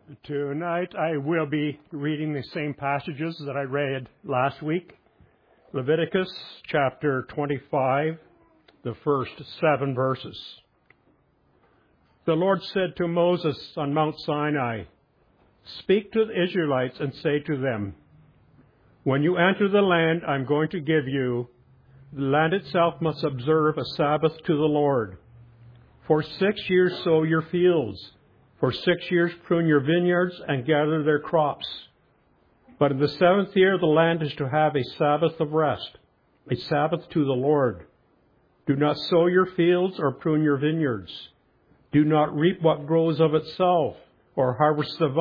Tonight I will be reading the same passages that I read last week. Leviticus chapter 25, the first 7 verses. The Lord said to Moses on Mount Sinai, "Speak to the Israelites and say to them, when you enter the land I'm going to give you, the land itself must observe a Sabbath to the Lord. For 6 years sow your fields. For 6 years prune your vineyards and gather their crops. But in the 7th year the land is to have a Sabbath of rest, a Sabbath to the Lord. Do not sow your fields or prune your vineyards. Do not reap what grows of itself, or harvest the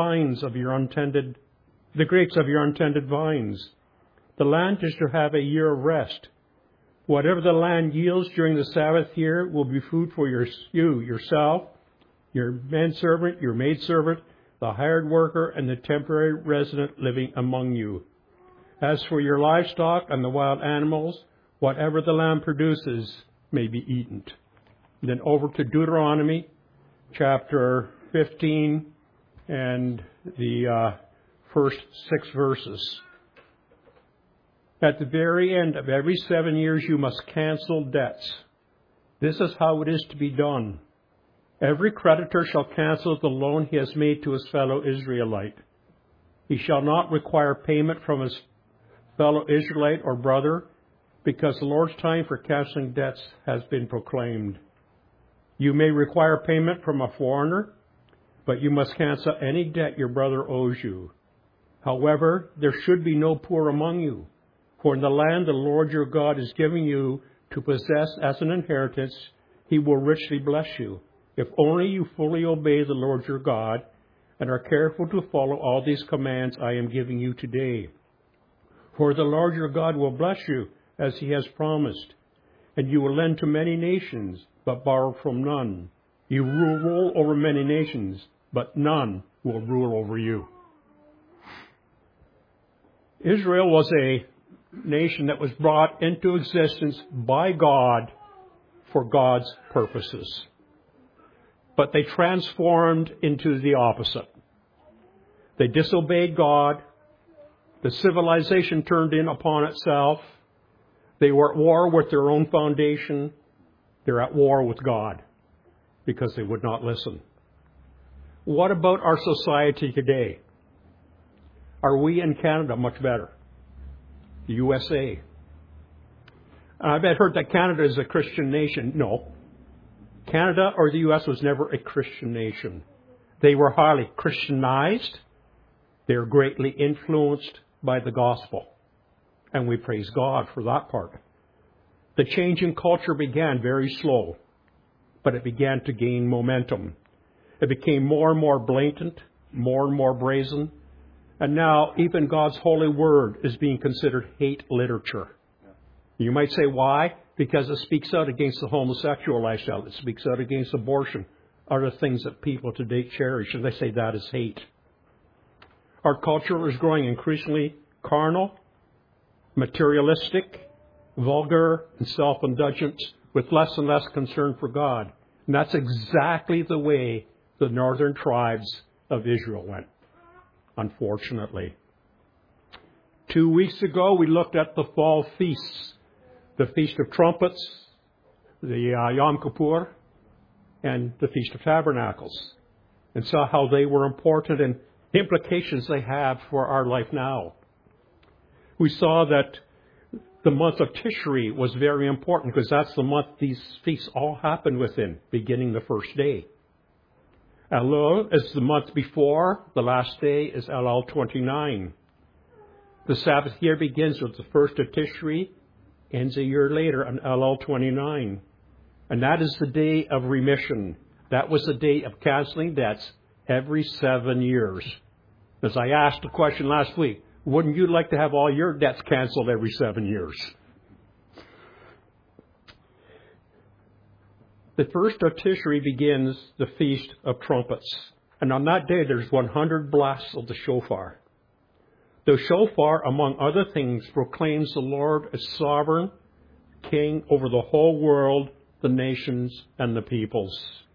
grapes of your untended vines. The land is to have a year of rest. Whatever the land yields during the Sabbath year will be food for you yourself, your manservant, your maidservant, the hired worker, and the temporary resident living among you. As for your livestock and the wild animals, whatever the land produces may be eaten." Then over to Deuteronomy chapter 15 and the first 6 verses. At the very end of every 7 years you must cancel debts. This is how it is to be done. Every creditor shall cancel the loan he has made to his fellow Israelite. He shall not require payment from his fellow Israelite or brother, because the Lord's time for canceling debts has been proclaimed. You may require payment from a foreigner, but you must cancel any debt your brother owes you. However, there should be no poor among you, for in the land the Lord your God is giving you to possess as an inheritance, he will richly bless you, if only you fully obey the Lord your God and are careful to follow all these commands I am giving you today. For the Lord your God will bless you as he has promised, and you will lend to many nations, but borrow from none. You will rule over many nations, but none will rule over you. Israel was a nation that was brought into existence by God for God's purposes. But they transformed into the opposite. They disobeyed God. The civilization turned in upon itself. They were at war with their own foundation. They're at war with God because they would not listen. What about our society today? Are we in Canada much better? The USA. I've heard that Canada is a Christian nation. No. Canada or the U.S. was never a Christian nation. They were highly Christianized. They were greatly influenced by the gospel. And we praise God for that part. The change in culture began very slow, but it began to gain momentum. It became more and more blatant, more and more brazen. And now even God's holy word is being considered hate literature. You might say, why? Because it speaks out against the homosexual lifestyle. It speaks out against abortion, other things that people today cherish, and they say that is hate. Our culture is growing increasingly carnal, materialistic, vulgar, and self-indulgent, with less and less concern for God. And that's exactly the way the northern tribes of Israel went, unfortunately. 2 weeks ago, we looked at the fall feasts. The Feast of Trumpets, the Yom Kippur, and the Feast of Tabernacles, and saw how they were important and the implications they have for our life now. We saw that the month of Tishri was very important because that's the month these feasts all happened within, beginning the first day. Elul is the month before. The last day is Elul 29. The Sabbath year begins with the first of Tishri, ends a year later on Elul 29. And that is the day of remission. That was the day of canceling debts every 7 years. As I asked the question last week, wouldn't you like to have all your debts canceled every 7 years? The first of Tishri begins the Feast of Trumpets. And on that day, there's 100 blasts of the shofar. The shofar, among other things, proclaims the Lord as sovereign, king over the whole world, the nations, and the peoples.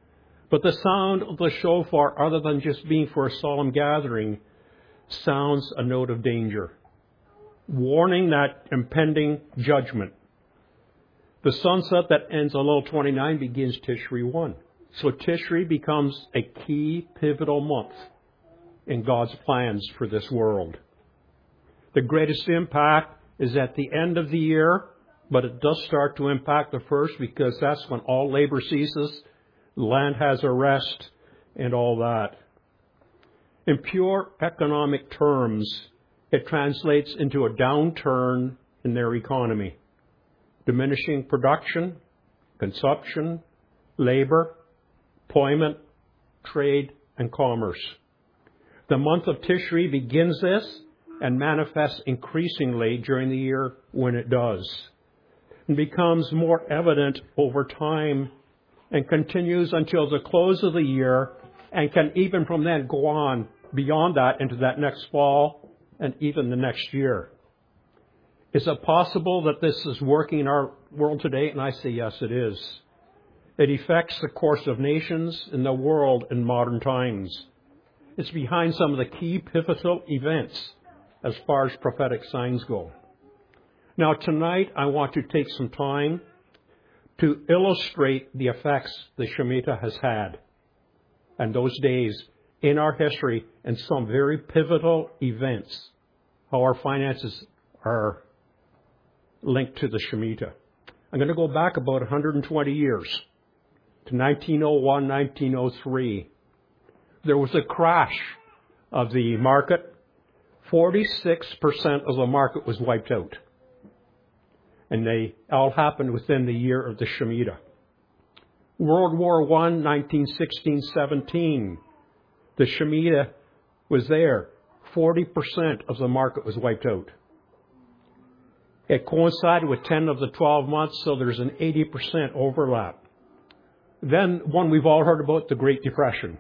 But the sound of the shofar, other than just being for a solemn gathering, sounds a note of danger, warning that impending judgment. The sunset that ends on Elul 29 begins Tishri 1. So Tishri becomes a key, pivotal month in God's plans for this world. The greatest impact is at the end of the year, but it does start to impact the first because that's when all labor ceases, land has a rest, and all that. In pure economic terms, it translates into a downturn in their economy. Diminishing production, consumption, labor, employment, trade, and commerce. The month of Tishri begins this and manifests increasingly during the year when it does. It becomes more evident over time and continues until the close of the year and can even from then go on beyond that into that next fall and even the next year. Is it possible that this is working in our world today? And I say yes, it is. It affects the course of nations in the world in modern times. It's behind some of the key pivotal events as far as prophetic signs go. Now tonight I want to take some time to illustrate the effects the Shemitah has had and those days in our history and some very pivotal events, how our finances are linked to the Shemitah. I'm going to go back about 120 years to 1901, 1903. There was a crash of the market. 46% of the market was wiped out. And they all happened within the year of the Shemitah. World War I, 1916-17. The Shemitah was there. 40% of the market was wiped out. It coincided with 10 of the 12 months, so there's an 80% overlap. Then one we've all heard about, the Great Depression.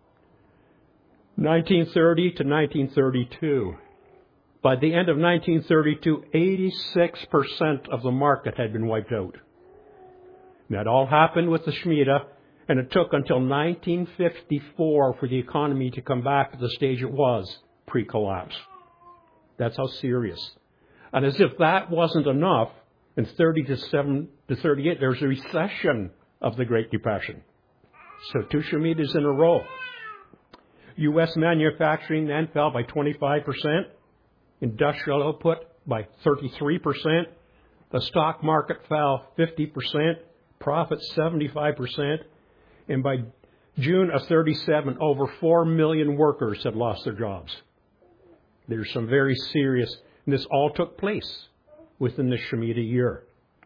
1930 to 1932. By the end of 1932, 86% of the market had been wiped out. And that all happened with the Shemitah, and it took until 1954 for the economy to come back to the stage it was pre-collapse. That's how serious. And as if that wasn't enough, in 37 to 38, there's a recession of the Great Depression. So 2 Shemitahs in a row. U.S. manufacturing then fell by 25%. Industrial output by 33%. The stock market fell 50%. Profits 75%. And by June of 37, over 4 million workers had lost their jobs. There's some very serious. And this all took place within the Shemitah year.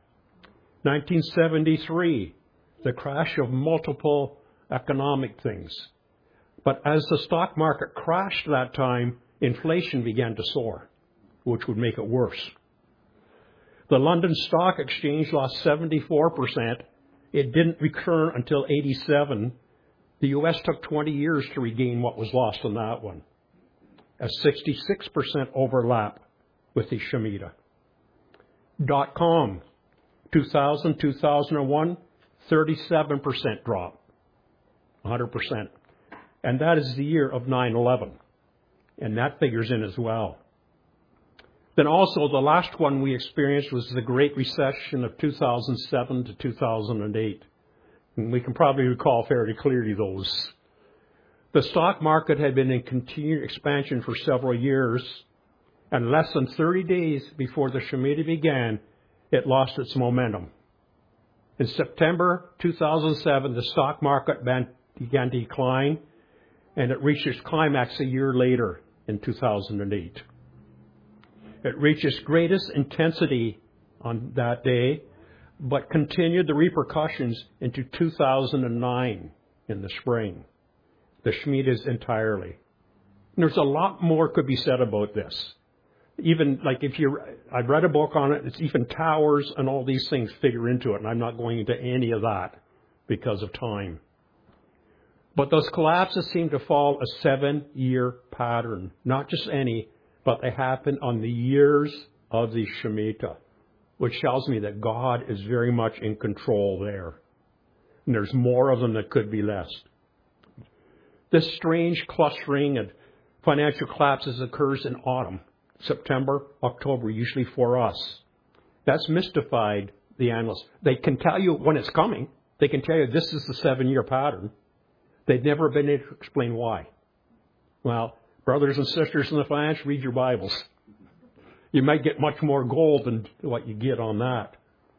1973, the crash of multiple economic things. But as the stock market crashed that time, inflation began to soar, which would make it worse. The London Stock Exchange lost 74%. It didn't recur until 87. The U.S. took 20 years to regain what was lost on that one. A 66% overlap with the Shemitah. .com, 2000, 2001, 37% drop. 100%. And that is the year of 9/11. And that figures in as well. Then also the last one we experienced was the Great Recession of 2007 to 2008. And we can probably recall fairly clearly those. The stock market had been in continued expansion for several years. And less than 30 days before the Shemitah began, it lost its momentum. In September 2007, the stock market began to decline, and it reached its climax a year later in 2008. It reached its greatest intensity on that day, but continued the repercussions into 2009 in the spring. The Shemitahs entirely. And there's a lot more could be said about this. Even like I've read a book on it, it's even towers and all these things figure into it, and I'm not going into any of that because of time. But those collapses seem to follow a 7-year pattern. Not just any, but they happen on the years of the Shemitah, which tells me that God is very much in control there. And there's more of them that could be less. This strange clustering and financial collapses occurs in autumn, September, October, usually for us. That's mystified the analysts. They can tell you when it's coming. They can tell you this is the 7-year pattern. They've never been able to explain why. Well, brothers and sisters in the finance, read your Bibles. You might get much more gold than what you get on that.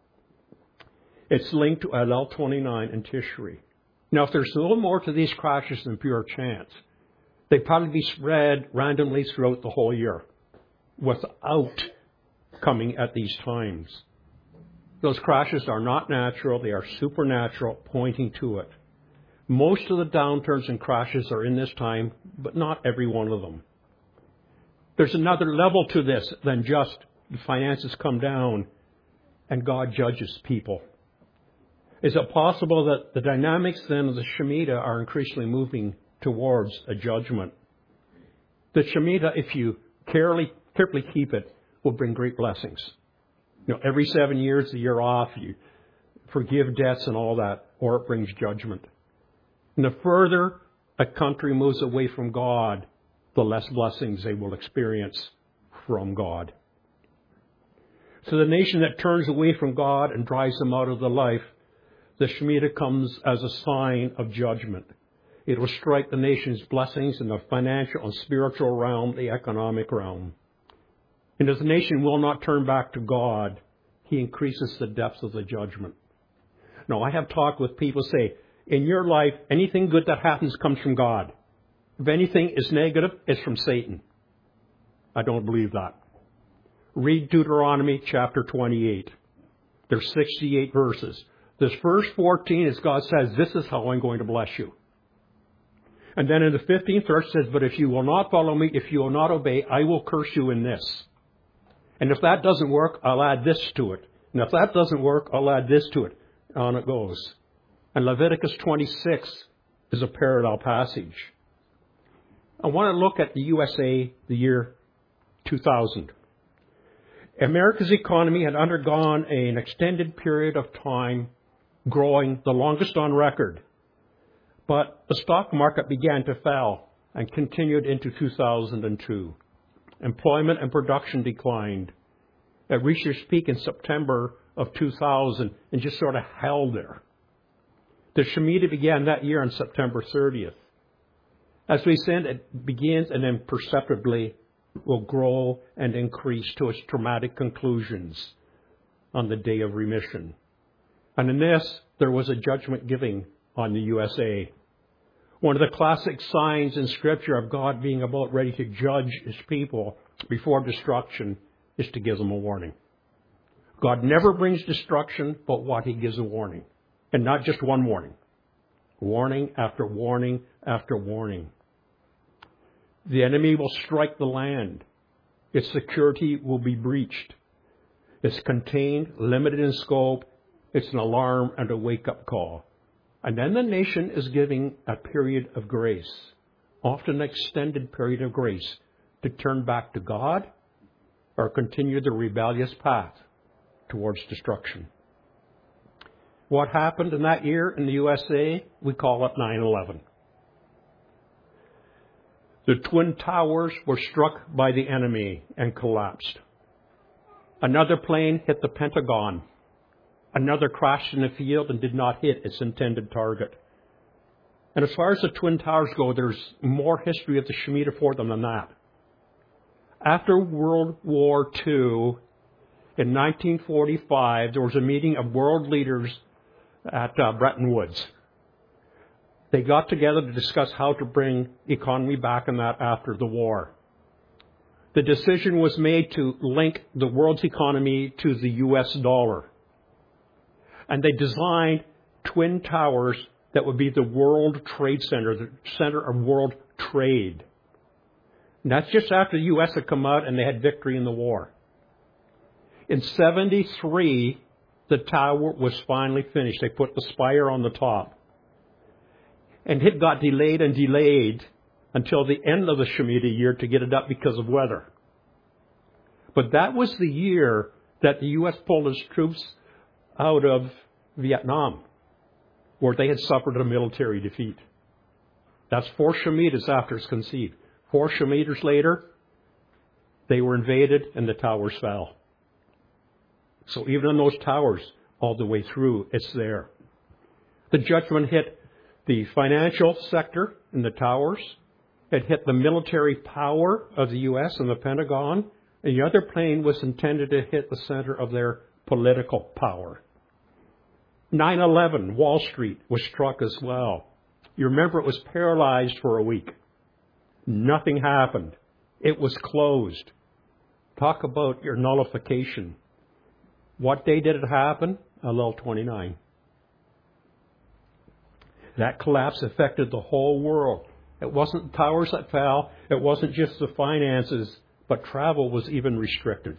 It's linked to Elul 29 and Tishri. Now, if there's a little more to these crashes than pure chance, they'd probably be spread randomly throughout the whole year without coming at these times. Those crashes are not natural. They are supernatural, pointing to it. Most of the downturns and crashes are in this time, but not every one of them. There's another level to this than just the finances come down and God judges people. Is it possible that the dynamics then of the Shemitah are increasingly moving towards a judgment? The Shemitah, if you carefully keep it, will bring great blessings. Every 7 years, the year off, you forgive debts and all that, or it brings judgment. And the further a country moves away from God, the less blessings they will experience from God. So the nation that turns away from God and drives them out of the life, the Shemitah comes as a sign of judgment. It will strike the nation's blessings in the financial and spiritual realm, the economic realm. And if the nation will not turn back to God, He increases the depth of the judgment. Now, I have talked with people say, in your life, anything good that happens comes from God. If anything is negative, it's from Satan. I don't believe that. Read Deuteronomy chapter 28. There's 68 verses. This verse 14 is God says, this is how I'm going to bless you. And then in the 15th verse says, but if you will not follow me, if you will not obey, I will curse you in this. And if that doesn't work, I'll add this to it. And if that doesn't work, I'll add this to it. On it goes. And Leviticus 26 is a parallel passage. I want to look at the USA, the year 2000. America's economy had undergone an extended period of time growing, the longest on record. But the stock market began to fall and continued into 2002. Employment and production declined. It reached its peak in September of 2000 and just sort of held there. The Shemitah began that year on September 30th. As we said, it begins and then perceptibly will grow and increase to its dramatic conclusions on the day of remission. And in this, there was a judgment giving on the USA. One of the classic signs in Scripture of God being about ready to judge His people before destruction is to give them a warning. God never brings destruction, but what He gives a warning. And not just one warning. Warning after warning after warning. The enemy will strike the land. Its security will be breached. It's contained, limited in scope. It's an alarm and a wake-up call. And then the nation is giving a period of grace, often an extended period of grace, to turn back to God or continue the rebellious path towards destruction. What happened in that year in the USA? We call it 9/11. The Twin Towers were struck by the enemy and collapsed. Another plane hit the Pentagon. Another crashed in the field and did not hit its intended target. And as far as the Twin Towers go, there's more history of the Shemitah for them than that. After World War II, in 1945, there was a meeting of world leaders at Bretton Woods. They got together to discuss how to bring the economy back in that after the war. The decision was made to link the world's economy to the U.S. dollar. And they designed twin towers that would be the World Trade Center, the center of world trade. And that's just after the U.S. had come out and they had victory in the war. In 1973, the tower was finally finished. They put the spire on the top. And it got delayed and delayed until the end of the Shemitah year to get it up because of weather. But that was the year that the U.S. pulled its troops out of Vietnam, where they had suffered a military defeat. That's 4 Shemitahs after it's conceived. 4 Shemitahs later, they were invaded and the towers fell. So even in those towers, all the way through, it's there. The judgment hit the financial sector in the towers. It hit the military power of the U.S. and the Pentagon. And the other plane was intended to hit the center of their political power. 9/11, Wall Street was struck as well. You remember it was paralyzed for a week. Nothing happened. It was closed. Talk about your nullification. What day did it happen? Elul 29. That collapse affected the whole world. It wasn't the towers that fell. It wasn't just the finances, but travel was even restricted.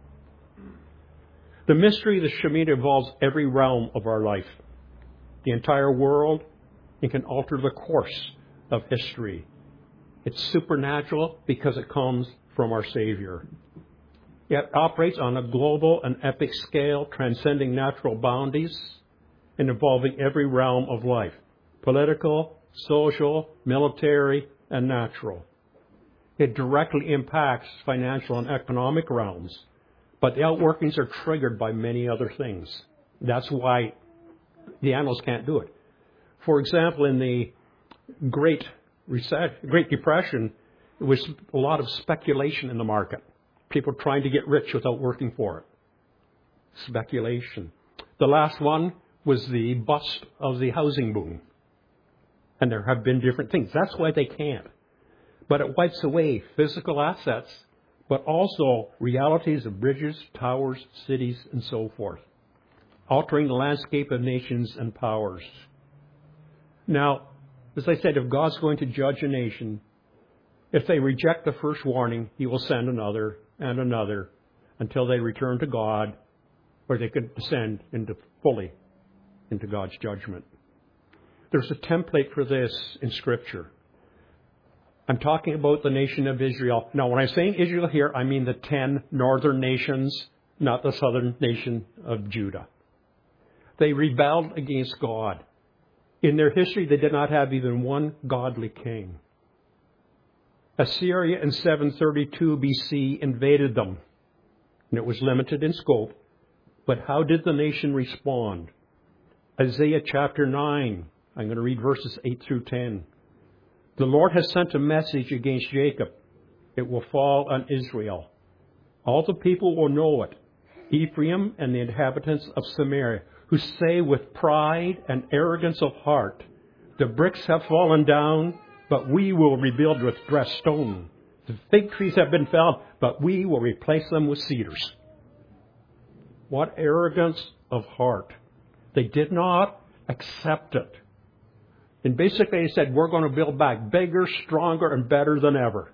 The mystery of the Shemitah involves every realm of our life. The entire world. It can alter the course of history. It's supernatural because it comes from our Savior. It operates on a global and epic scale, transcending natural boundaries and involving every realm of life. Political, social, military, and natural. It directly impacts financial and economic realms, but the outworkings are triggered by many other things. That's why the animals can't do it. For example, in the Great Depression, there was a lot of speculation in the market. People trying to get rich without working for it. Speculation. The last one was the bust of the housing boom. And there have been different things. That's why they can't. But it wipes away physical assets, but also realities of bridges, towers, cities, and so forth, altering the landscape of nations and powers. Now, as I said, if God's going to judge a nation, if they reject the first warning, He will send another and another until they return to God, or they could descend fully into God's judgment. There's a template for this in Scripture. I'm talking about the nation of Israel. Now, when I'm saying Israel here, I mean the 10 northern nations, not the southern nation of Judah. They rebelled against God. In their history, they did not have even one godly king. Assyria in 732 BC invaded them, and it was limited in scope. But how did the nation respond? Isaiah chapter 9, I'm going to read verses 8 through 10. The Lord has sent a message against Jacob. It will fall on Israel. All the people will know it, Ephraim and the inhabitants of Samaria, who say with pride and arrogance of heart, the bricks have fallen down, but we will rebuild with dressed stone. The fig trees have been felled, but we will replace them with cedars. What arrogance of heart. They did not accept it. And basically they said, we're going to build back bigger, stronger, and better than ever.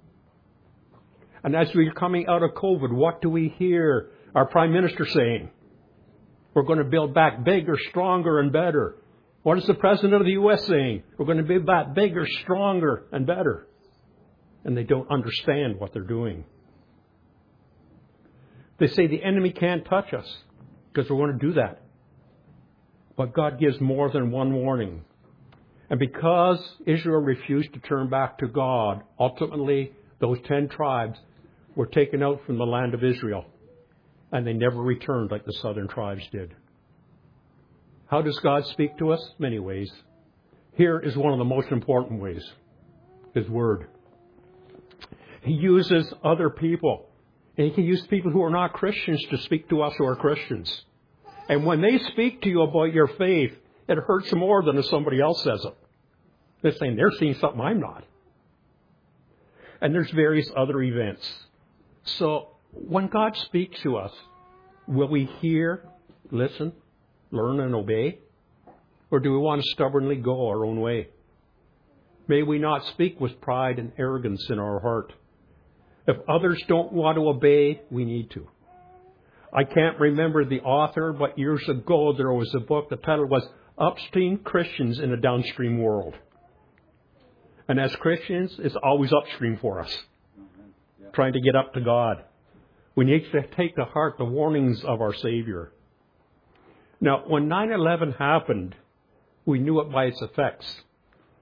And as we're coming out of COVID, what do we hear our Prime Minister saying? We're going to build back bigger, stronger, and better. What is the President of the U.S. saying? We're going to build back bigger, stronger, and better. And they don't understand what they're doing. They say the enemy can't touch us because we're going to do that. But God gives more than one warning. And because Israel refused to turn back to God, ultimately those 10 tribes were taken out from the land of Israel. And they never returned like the southern tribes did. How does God speak to us? Many ways. Here is one of the most important ways. His Word. He uses other people. And He can use people who are not Christians to speak to us who are Christians. And when they speak to you about your faith, it hurts more than if somebody else says it. They're saying they're seeing something I'm not. And there's various other events. So when God speaks to us, will we hear, listen, learn, and obey? Or do we want to stubbornly go our own way? May we not speak with pride and arrogance in our heart. If others don't want to obey, we need to. I can't remember the author, but years ago there was a book, the title was Upstream Christians in a Downstream World. And as Christians, it's always upstream for us, trying to get up to God. We need to take to heart the warnings of our Savior. Now, when 9/11 happened, we knew it by its effects.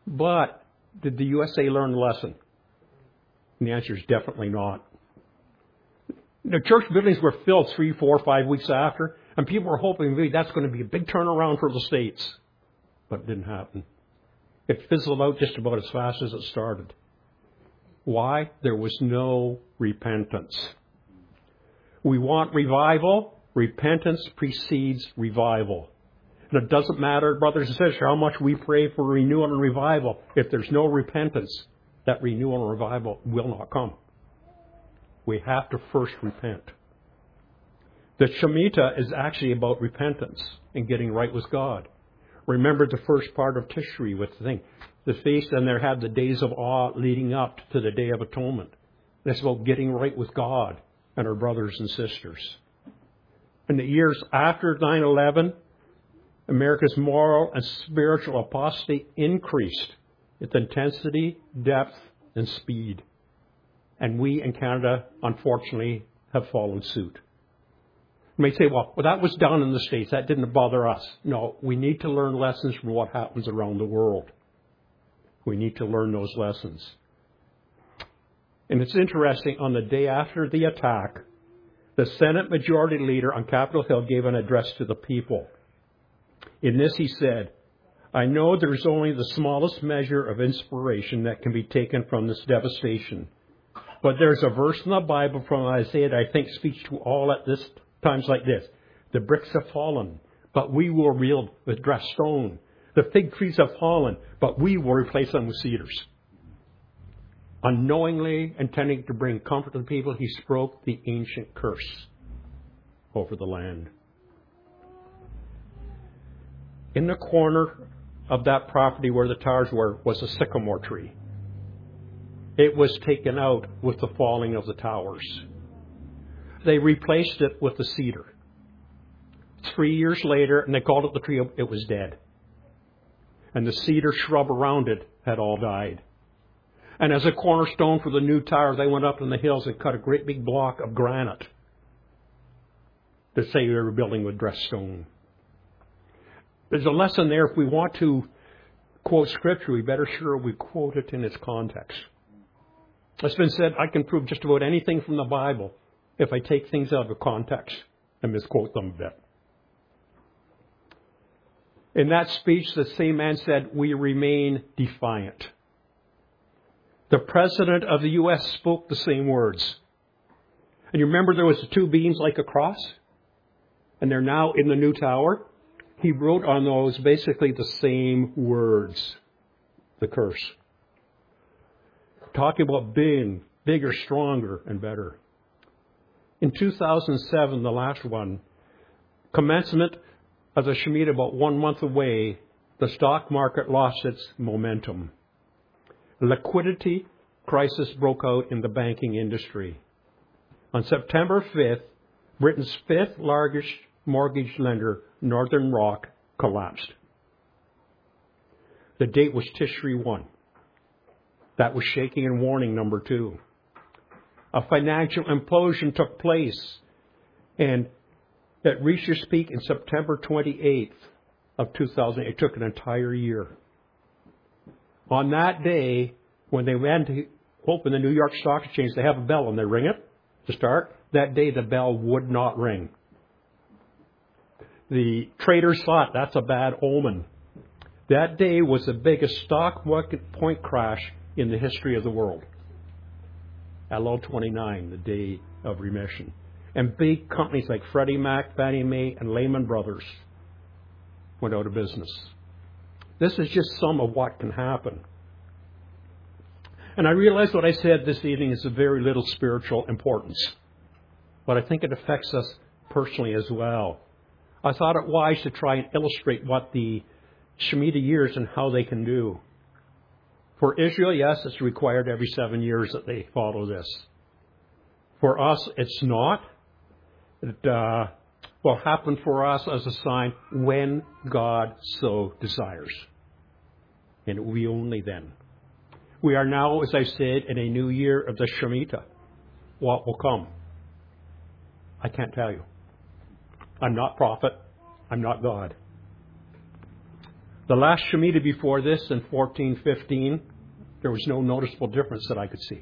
But did the USA learn the lesson? And the answer is definitely not. The church buildings were filled 3, 4, 5 weeks after, and people were hoping maybe that's going to be a big turnaround for the States. But it didn't happen. It fizzled out just about as fast as it started. Why? There was no repentance. We want revival. Repentance precedes revival. And it doesn't matter, brothers and sisters, how much we pray for renewal and revival. If there's no repentance, that renewal and revival will not come. We have to first repent. The Shemitah is actually about repentance and getting right with God. Remember the first part of Tishri with the feast, and there had the days of awe leading up to the Day of Atonement. It's about getting right with God and our brothers and sisters. In the years after 9/11, America's moral and spiritual apostasy increased its intensity, depth, and speed. And we in Canada, unfortunately, have followed suit. You may say, well, that was done in the States. That didn't bother us. No, we need to learn lessons from what happens around the world. We need to learn those lessons. And it's interesting, on the day after the attack, the Senate Majority Leader on Capitol Hill gave an address to the people. In this he said, I know there's only the smallest measure of inspiration that can be taken from this devastation. But there's a verse in the Bible from Isaiah that I think speaks to all at this times like this. The bricks have fallen, but we will rebuild with dressed stone. The fig trees have fallen, but we will replace them with cedars. Unknowingly intending to bring comfort to the people, he spoke the ancient curse over the land. In the corner of that property where the towers were was a sycamore tree. It was taken out with the falling of the towers. They replaced it with the cedar. 3 years later, and they called it the tree, it was dead. And the cedar shrub around it had all died. And as a cornerstone for the new tower, they went up in the hills and cut a great big block of granite to say we were building with dressed stone. There's a lesson there. If we want to quote Scripture, we better sure we quote it in its context. It's been said, I can prove just about anything from the Bible if I take things out of context and misquote them a bit. In that speech, the same man said, we remain defiant. The President of the U.S. spoke the same words. And you remember there was the two beams like a cross? And they're now in the new tower. He wrote on those basically the same words. The curse. Talking about being bigger, stronger, and better. In 2007, the last one, commencement of the Shemitah about 1 month away, the stock market lost its momentum. Liquidity crisis broke out in the banking industry. On September 5th, Britain's fifth largest mortgage lender, Northern Rock, collapsed. The date was Tishri 1. That was shaking and warning number 2. A financial implosion took place, and it reached its peak in September 28th of 2000. It took an entire year. On that day, when they went to open the New York Stock Exchange, they have a bell and they ring it to start. That day, the bell would not ring. The traders thought that's a bad omen. That day was the biggest stock market point crash in the history of the world. LO29, the day of remission. And big companies like Freddie Mac, Fannie Mae, and Lehman Brothers went out of business. This is just some of what can happen. And I realize what I said this evening is of very little spiritual importance. But I think it affects us personally as well. I thought it wise to try and illustrate what the Shemitah years and how they can do. For Israel, yes, it's required every 7 years that they follow this. For us, it's not. It will happen for us as a sign when God so desires. And it will be only then. We are now, as I said, in a new year of the Shemitah. What will come? I can't tell you. I'm not prophet. I'm not God. The last Shemitah before this in 1415, there was no noticeable difference that I could see.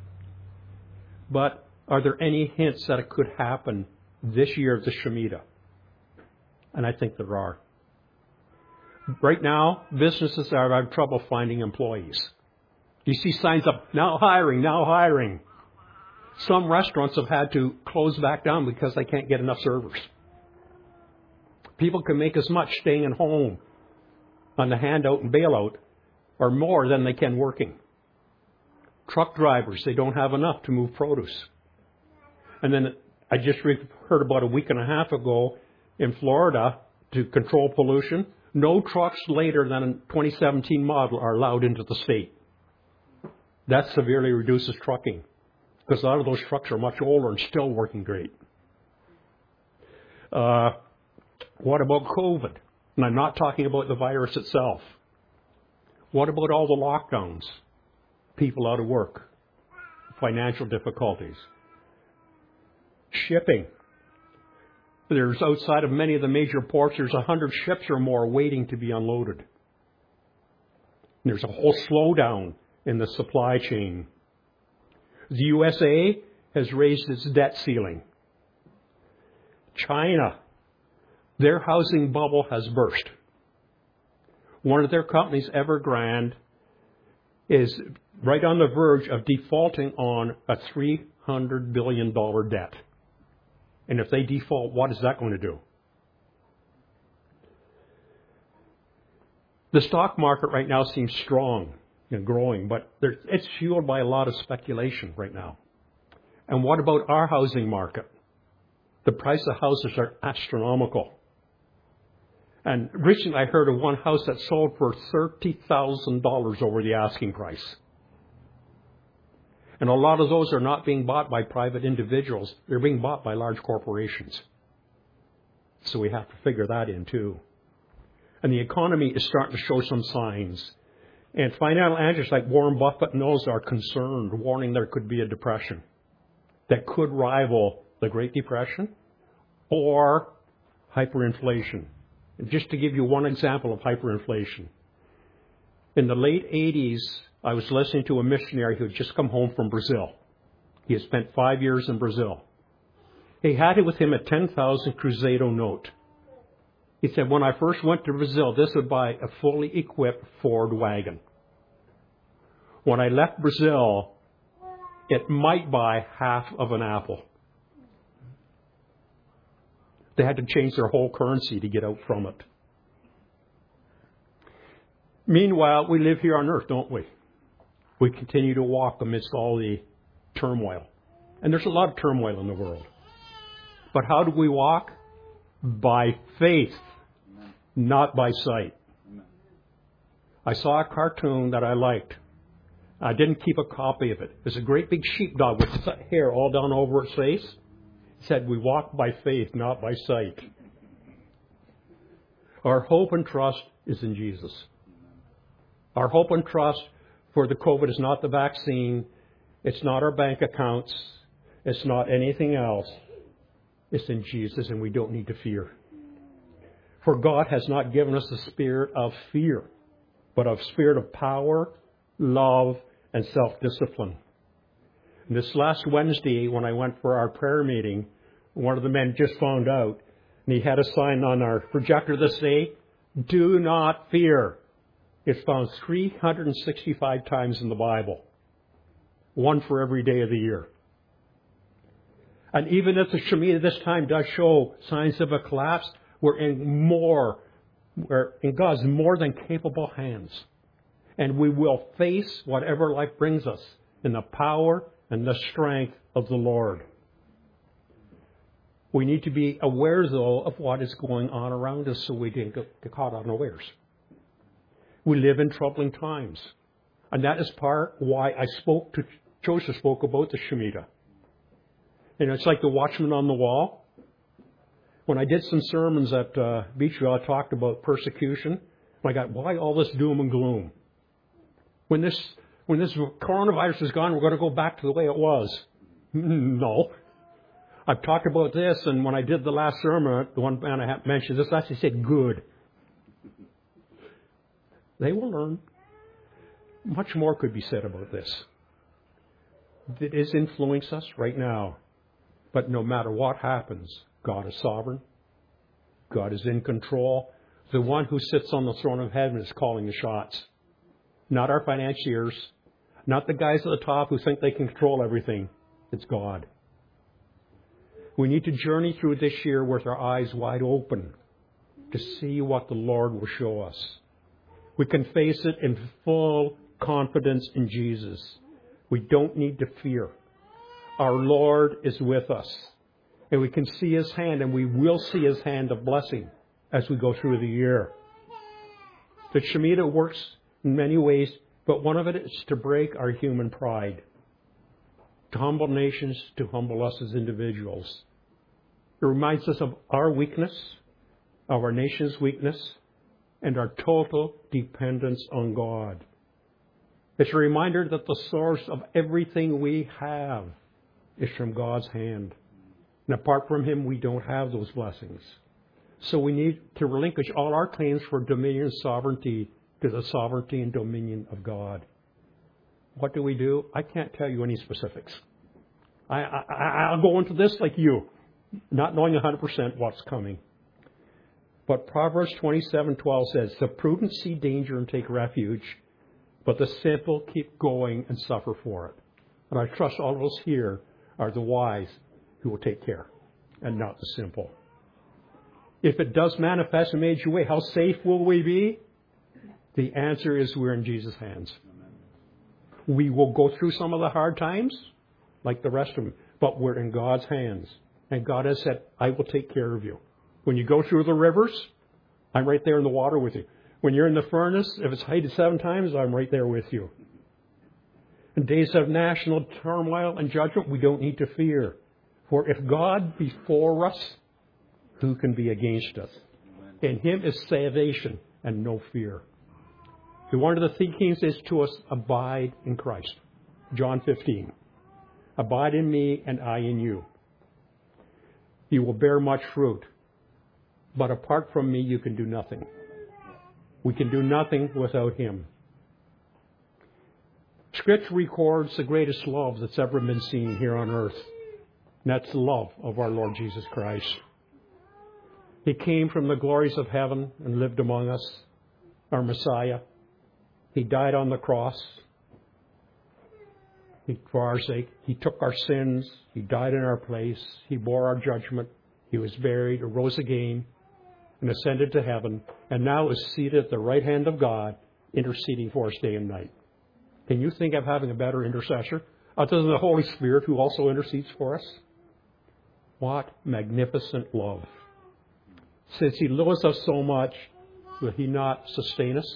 But are there any hints that it could happen this year of the Shemitah? And I think there are. Right now, businesses are having trouble finding employees. You see signs up, now hiring, now hiring. Some restaurants have had to close back down because they can't get enough servers. People can make as much staying at home on the handout and bailout or more than they can working. Truck drivers, they don't have enough to move produce. And then I just heard about a week and a half ago in Florida to control pollution, no trucks later than a 2017 model are allowed into the state. That severely reduces trucking because a lot of those trucks are much older and still working great. What about COVID? And I'm not talking about the virus itself. What about all the lockdowns? People out of work, financial difficulties, shipping. There's outside of many of the major ports, there's 100 ships or more waiting to be unloaded. And there's a whole slowdown in the supply chain. The USA has raised its debt ceiling. China, their housing bubble has burst. One of their companies, Evergrande, is right on the verge of defaulting on a $300 billion debt. And if they default, what is that going to do? The stock market right now seems strong and growing, but it's fueled by a lot of speculation right now. And what about our housing market? The price of houses are astronomical. And recently I heard of one house that sold for $30,000 over the asking price. And a lot of those are not being bought by private individuals. They're being bought by large corporations. So we have to figure that in too. And the economy is starting to show some signs. And financial analysts like Warren Buffett and those are concerned, warning there could be a depression that could rival the Great Depression or hyperinflation. And just to give you one example of hyperinflation. In the late 80s, I was listening to a missionary who had just come home from Brazil. He had spent 5 years in Brazil. He had with him a 10,000 Cruzeiro note. He said, when I first went to Brazil, this would buy a fully equipped Ford wagon. When I left Brazil, it might buy half of an apple. They had to change their whole currency to get out from it. Meanwhile, we live here on earth, don't we? We continue to walk amidst all the turmoil. And there's a lot of turmoil in the world. But how do we walk? By faith, not by sight. I saw a cartoon that I liked. I didn't keep a copy of it. There's a great big sheepdog with hair all down over its face. It said, we walk by faith, not by sight. Our hope and trust is in Jesus. Our hope and trust for the COVID is not the vaccine. It's not our bank accounts. It's not anything else. It's in Jesus, and we don't need to fear. For God has not given us the spirit of fear, but of spirit of power, love, and self-discipline. And this last Wednesday, when I went for our prayer meeting, one of the men just found out, and he had a sign on our projector this day, do not fear. It's found 365 times in the Bible, one for every day of the year. And even if the Shemitah this time does show signs of a collapse, we're in God's more than capable hands. And we will face whatever life brings us in the power and the strength of the Lord. We need to be aware, though, of what is going on around us so we don't get caught unawares. We live in troubling times. And that is part why Joseph spoke about the Shemitah. And it's like the watchman on the wall. When I did some sermons at Beachville, I talked about persecution. I got, why all this doom and gloom? When this coronavirus is gone, we're going to go back to the way it was. No. I've talked about this, and when I did the last sermon, the one man I mentioned this, I actually said good. They will learn. Much more could be said about this. It is influencing us right now. But no matter what happens, God is sovereign. God is in control. The one who sits on the throne of heaven is calling the shots. Not our financiers. Not the guys at the top who think they can control everything. It's God. We need to journey through this year with our eyes wide open to see what the Lord will show us. We can face it in full confidence in Jesus. We don't need to fear. Our Lord is with us. And we can see His hand, and we will see His hand of blessing as we go through the year. The Shemitah works in many ways, but one of it is to break our human pride, to humble nations, to humble us as individuals. It reminds us of our weakness, of our nation's weakness, and our total dependence on God. It's a reminder that the source of everything we have is from God's hand. And apart from Him, we don't have those blessings. So we need to relinquish all our claims for dominion and sovereignty to the sovereignty and dominion of God. What do? I can't tell you any specifics. I'll go into this like you, not knowing 100% what's coming. But Proverbs 27:12 says, "The prudent see danger and take refuge, but the simple keep going and suffer for it." And I trust all of us here are the wise who will take care and not the simple. If it does manifest in a major way, how safe will we be? The answer is we're in Jesus' hands. We will go through some of the hard times, like the rest of them, but we're in God's hands. And God has said, I will take care of you. When you go through the rivers, I'm right there in the water with you. When you're in the furnace, if it's heated 7 times, I'm right there with you. In days of national turmoil and judgment, we don't need to fear. For if God be for us, who can be against us? In Him is salvation and no fear. And one of the thinkings is to us, abide in Christ. John 15. Abide in me and I in you. You will bear much fruit. But apart from me, you can do nothing. We can do nothing without Him. Scripture records the greatest love that's ever been seen here on earth. And that's the love of our Lord Jesus Christ. He came from the glories of heaven and lived among us, our Messiah. He died on the cross for our sake. He took our sins. He died in our place. He bore our judgment. He was buried, arose again, and ascended to heaven, and now is seated at the right hand of God, interceding for us day and night. Can you think of having a better intercessor other than the Holy Spirit who also intercedes for us? What magnificent love. Since He loves us so much, will He not sustain us?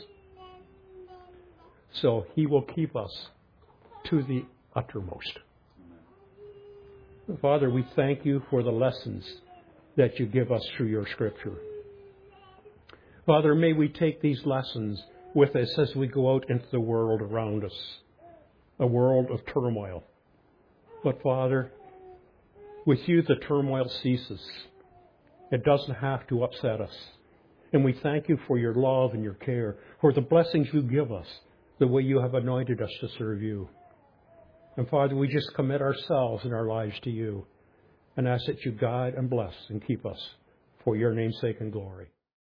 So He will keep us to the uttermost. Father, we thank You for the lessons that You give us through Your Scripture. Father, may we take these lessons with us as we go out into the world around us, a world of turmoil. But Father, with You the turmoil ceases. It doesn't have to upset us. And we thank You for Your love and Your care, for the blessings You give us, the way You have anointed us to serve You. And Father, we just commit ourselves and our lives to You and ask that You guide and bless and keep us for Your name's sake and glory.